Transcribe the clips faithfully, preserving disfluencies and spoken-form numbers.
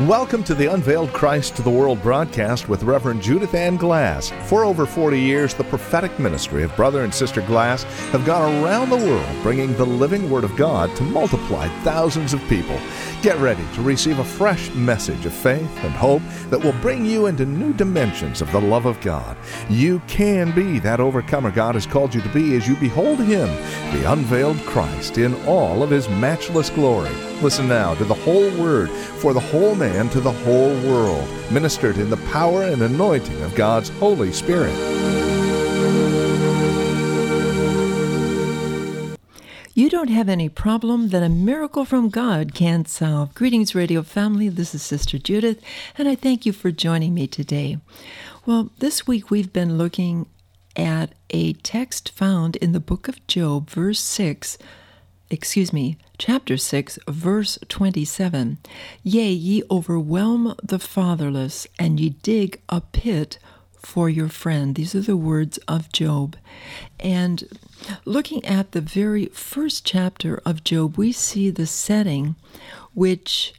Welcome to the Unveiled Christ to the World broadcast with Reverend Judith Ann Glass. For over forty years, the prophetic ministry of Brother and Sister Glass have gone around the world bringing the living Word of God to multiply thousands of people. Get ready to receive a fresh message of faith and hope that will bring you into new dimensions of the love of God. You can be that overcomer God has called you to be as you behold Him, the unveiled Christ, in all of His matchless glory. Listen now to the whole Word for the whole man to the whole world, ministered in the power and anointing of God's Holy Spirit. You don't have any problem that a miracle from God can't solve. Greetings, radio family. This is Sister Judith, and I thank you for joining me today. Well, this week we've been looking at a text found in the book of Job, verse six, excuse me, chapter six, verse twenty-seven. Yea, ye overwhelm the fatherless, and ye dig a pit for your friend. These are the words of Job. And looking at the very first chapter of Job, we see the setting which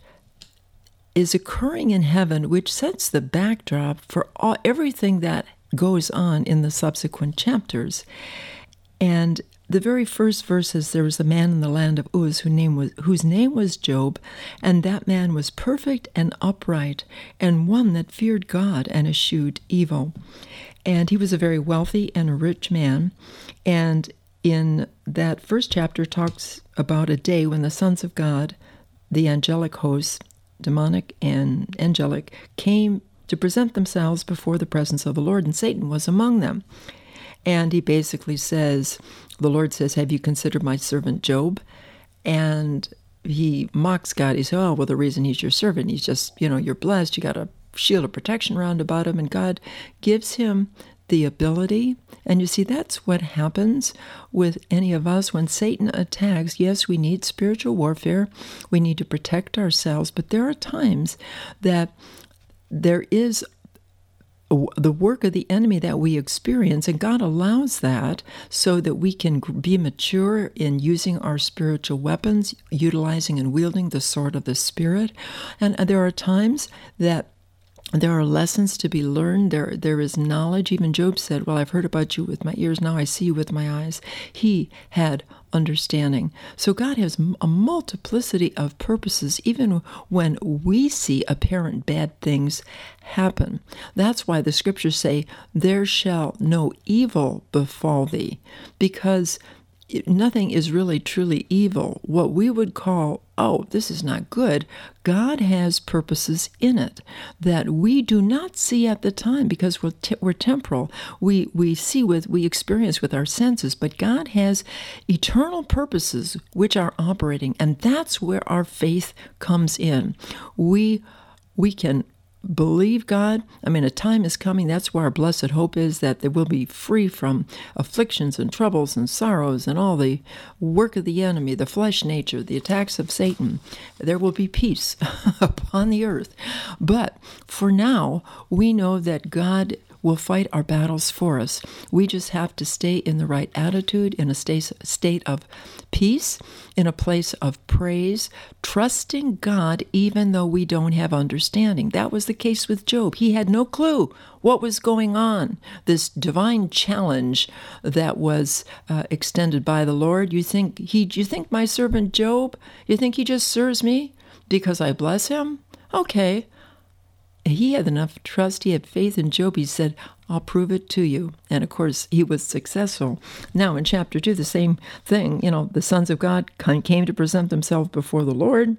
is occurring in heaven, which sets the backdrop for all, everything that goes on in the subsequent chapters. And the very first verses, there was a man in the land of Uz whose name was, whose name was Job, and that man was perfect and upright, and one that feared God and eschewed evil. And he was a very wealthy and a rich man. And in that first chapter talks about a day when the sons of God, the angelic hosts, demonic and angelic, came to present themselves before the presence of the Lord, and Satan was among them. And he basically says, the Lord says, have you considered my servant Job? And he mocks God. He says, oh, well, the reason he's your servant, he's just, you know, you're blessed. You got a shield of protection round about him. And God gives him the ability. And you see, that's what happens with any of us when Satan attacks. Yes, we need spiritual warfare. We need to protect ourselves. But there are times that there is the work of the enemy that we experience, and God allows that so that we can be mature in using our spiritual weapons, utilizing and wielding the sword of the Spirit. And there are times that there are lessons to be learned. There, there is knowledge. Even Job said, well, I've heard about you with my ears. Now I see you with my eyes. He had understanding. So God has a multiplicity of purposes, even when we see apparent bad things happen. That's why the scriptures say, there shall no evil befall thee, because nothing is really truly evil. What we would call, oh, this is not good, God has purposes in it that we do not see at the time because we're, te- we're temporal. We we see with, we experience with our senses, but God has eternal purposes which are operating, and that's where our faith comes in. We we can believe God. I mean, a time is coming. That's where our blessed hope is, that they will be free from afflictions and troubles and sorrows and all the work of the enemy, the flesh nature, the attacks of Satan. There will be peace upon the earth. But for now, we know that God will fight our battles for us. We just have to stay in the right attitude, in a state of peace, in a place of praise, trusting God even though we don't have understanding. That was the case with Job. He had no clue what was going on. This divine challenge that was uh, extended by the Lord. You think he? You think my servant Job? You think he just serves me because I bless him? Okay. He had enough trust, he had faith in Job. He said, I'll prove it to you. And of course, he was successful. Now in chapter two, the same thing. You know, the sons of God came to present themselves before the Lord.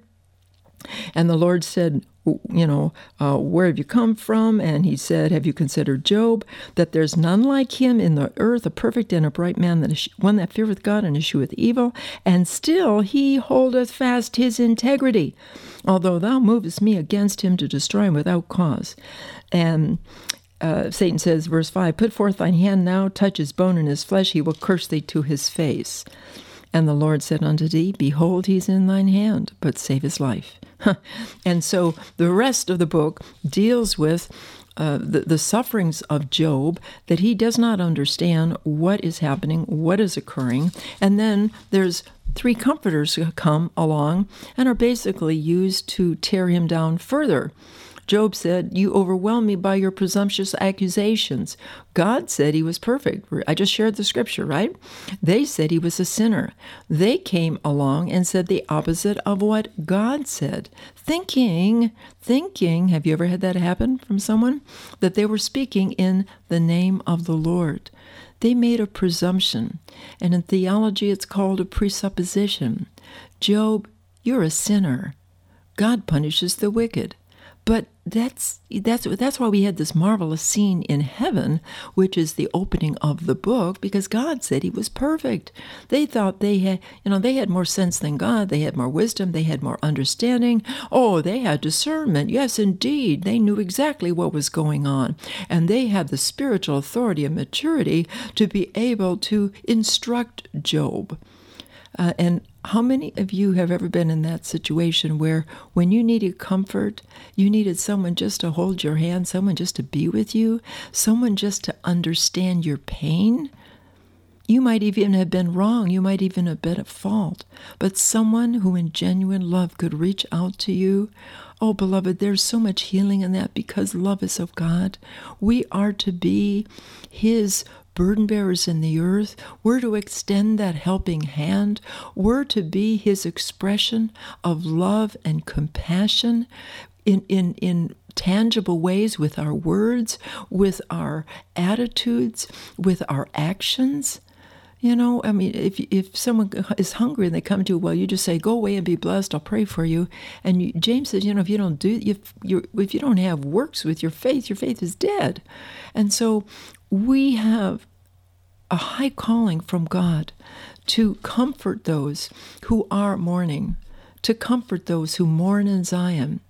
And the Lord said, you know, uh, where have you come from? And he said, have you considered Job, that there's none like him in the earth, a perfect and upright man, that is one that feareth God and escheweth evil, and still he holdeth fast his integrity, although thou movest me against him to destroy him without cause. And uh, Satan says, verse five, put forth thine hand now, touch his bone and his flesh, he will curse thee to his face. And the Lord said unto thee, behold, he's in thine hand, but save his life. And so the rest of the book deals with uh, the, the sufferings of Job, that he does not understand what is happening, what is occurring. And then there's three comforters come along and are basically used to tear him down further. Job said, "You overwhelm me by your presumptuous accusations." God said he was perfect. I just shared the scripture, right? They said he was a sinner. They came along and said the opposite of what God said. Thinking, thinking, have you ever had that happen from someone? That they were speaking in the name of the Lord. They made a presumption, and in theology it's called a presupposition. Job, you're a sinner. God punishes the wicked. But that's that's that's why we had this marvelous scene in heaven, which is the opening of the book, because God said he was perfect. They thought they had, you know, they had more sense than God. They had more wisdom. They had more understanding. Oh, they had discernment. Yes, indeed. They knew exactly what was going on. And they had the spiritual authority and maturity to be able to instruct Job. Uh, and how many of you have ever been in that situation where when you needed comfort, you needed someone just to hold your hand, someone just to be with you, someone just to understand your pain? You might even have been wrong. You might even have been at fault. But someone who in genuine love could reach out to you. Oh, beloved, there's so much healing in that because love is of God. We are to be his burden bearers in the earth. We're to extend that helping hand. We're to be his expression of love and compassion in, in, in tangible ways with our words, with our attitudes, with our actions. You know, I mean, if if someone is hungry and they come to you, well, you just say, "Go away and be blessed. I'll pray for you." And you, James says, you know, if you don't do, if you if you don't have works with your faith, your faith is dead. And so we have a high calling from God to comfort those who are mourning, to comfort those who mourn in Zion,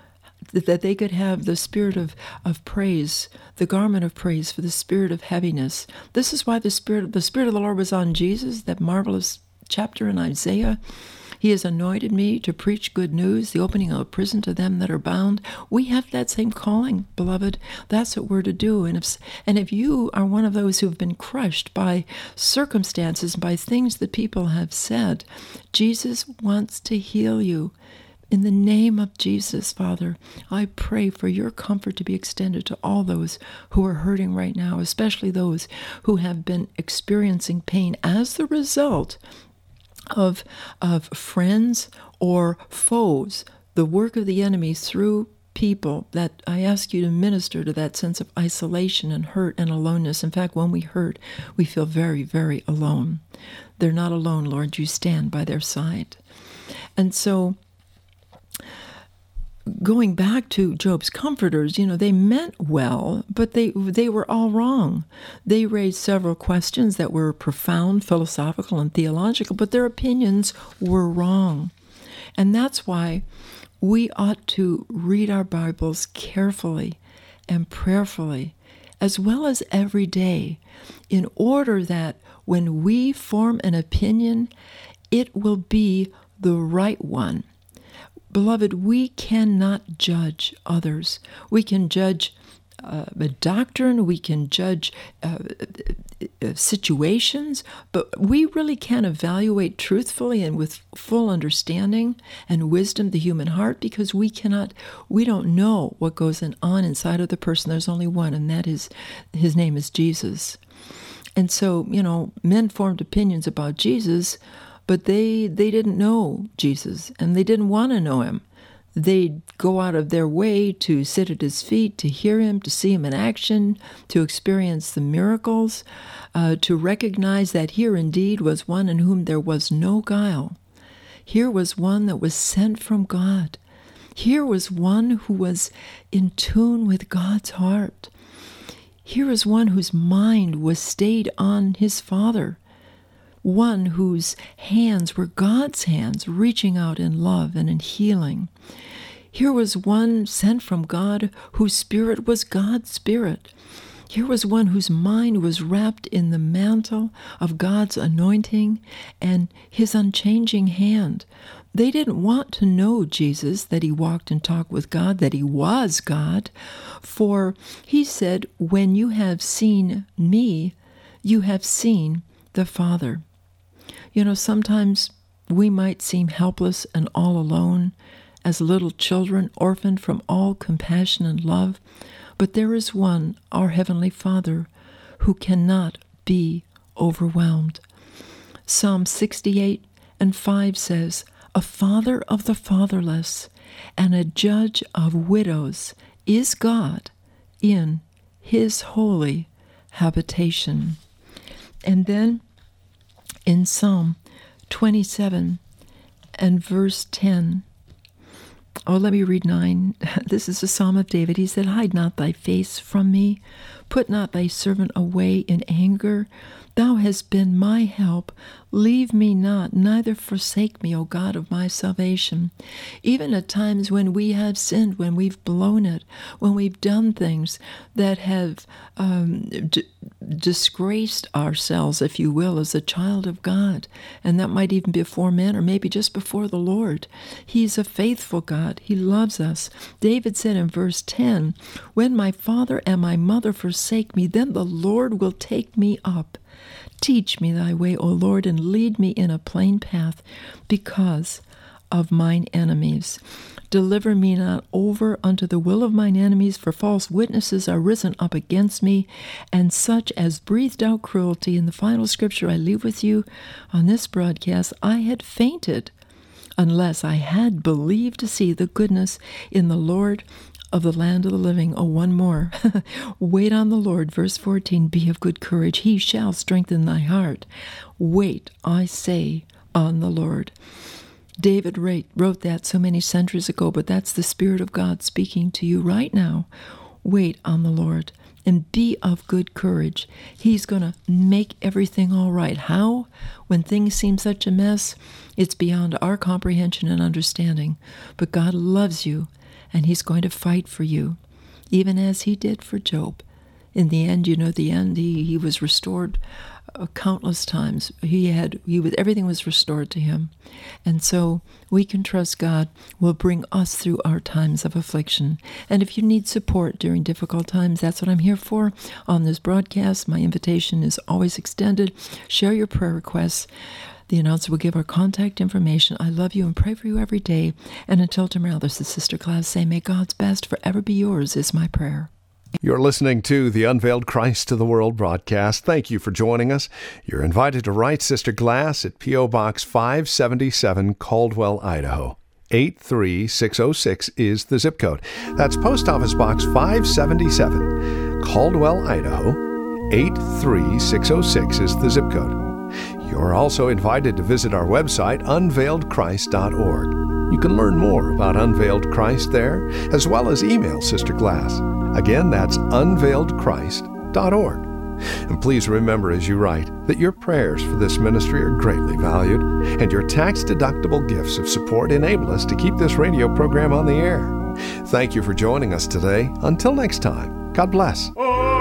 that they could have the spirit of, of praise, the garment of praise for the spirit of heaviness. This is why the spirit, the spirit of the Lord was on Jesus, that marvelous chapter in Isaiah. He has anointed me to preach good news, the opening of a prison to them that are bound. We have that same calling, beloved. That's what we're to do. And if, and if you are one of those who have been crushed by circumstances, by things that people have said, Jesus wants to heal you. In the name of Jesus, Father, I pray for your comfort to be extended to all those who are hurting right now, especially those who have been experiencing pain as the result of of friends or foes, the work of the enemy through people. That I ask you to minister to that sense of isolation and hurt and aloneness. In fact, when we hurt, we feel very, very alone. They're not alone, Lord. You stand by their side. And so, going back to Job's comforters, you know, they meant well, but they they were all wrong. They raised several questions that were profound, philosophical, and theological, but their opinions were wrong. And that's why we ought to read our Bibles carefully and prayerfully, as well as every day, in order that when we form an opinion, it will be the right one. Beloved, we cannot judge others. We can judge uh, a doctrine, we can judge uh, situations, but we really can evaluate truthfully and with full understanding and wisdom the human heart, because we cannot, we don't know what goes on inside of the person. There's only one, and that is, his name is Jesus. And so, you know, men formed opinions about Jesus, but they they didn't know Jesus, and they didn't want to know him. They'd go out of their way to sit at his feet, to hear him, to see him in action, to experience the miracles, uh, to recognize that here indeed was one in whom there was no guile. Here was one that was sent from God. Here was one who was in tune with God's heart. Here is one whose mind was stayed on his Father. One whose hands were God's hands, reaching out in love and in healing. Here was one sent from God whose spirit was God's spirit. Here was one whose mind was wrapped in the mantle of God's anointing and his unchanging hand. They didn't want to know Jesus, that he walked and talked with God, that he was God. For he said, "When you have seen me, you have seen the Father." You know, sometimes we might seem helpless and all alone, as little children orphaned from all compassion and love, but there is one, our Heavenly Father, who cannot be overwhelmed. Psalm sixty-eight and five says, "A father of the fatherless and a judge of widows is God in his holy habitation." And then in Psalm twenty-seven and verse ten, oh, let me read nine. This is a Psalm of David. He said, "Hide not thy face from me. Put not thy servant away in anger. Thou hast been my help. Leave me not, neither forsake me, O God of my salvation." Even at times when we have sinned, when we've blown it, when we've done things that have um, d- disgraced ourselves, if you will, as a child of God, and that might even be before men or maybe just before the Lord. He's a faithful God. He loves us. David said in verse ten, "When my father and my mother forsake me, then the Lord will take me up. Teach me thy way, O Lord, and lead me in a plain path because of mine enemies. Deliver me not over unto the will of mine enemies, for false witnesses are risen up against me, and such as breathed out cruelty." In the final scripture I leave with you on this broadcast, "I had fainted unless I had believed to see the goodness in the Lord of the land of the living." Oh, one more. "Wait on the Lord." Verse fourteen, "Be of good courage. He shall strengthen thy heart. Wait, I say, on the Lord." David wrote that so many centuries ago, but that's the Spirit of God speaking to you right now. Wait on the Lord and be of good courage. He's going to make everything all right. How? When things seem such a mess, it's beyond our comprehension and understanding. But God loves you, and he's going to fight for you, even as he did for Job. In the end, you know, the end, he, he was restored uh, countless times. He had, he was, everything was restored to him. And so we can trust God will bring us through our times of affliction. And if you need support during difficult times, that's what I'm here for on this broadcast. My invitation is always extended. Share your prayer requests. The announcer will give our contact information. I love you and pray for you every day. And until tomorrow, this is Sister Glass saying, may God's best forever be yours is my prayer. You're listening to the Unveiled Christ to the World broadcast. Thank you for joining us. You're invited to write Sister Glass at P O. Box five seventy-seven, Caldwell, Idaho. eight three six oh six is the zip code. That's Post Office Box five seventy-seven, Caldwell, Idaho. eight three six oh six is the zip code. You're also invited to visit our website, unveiled christ dot org. You can learn more about Unveiled Christ there, as well as email Sister Glass. Again, that's unveiled christ dot org. And please remember as you write that your prayers for this ministry are greatly valued, and your tax-deductible gifts of support enable us to keep this radio program on the air. Thank you for joining us today. Until next time, God bless.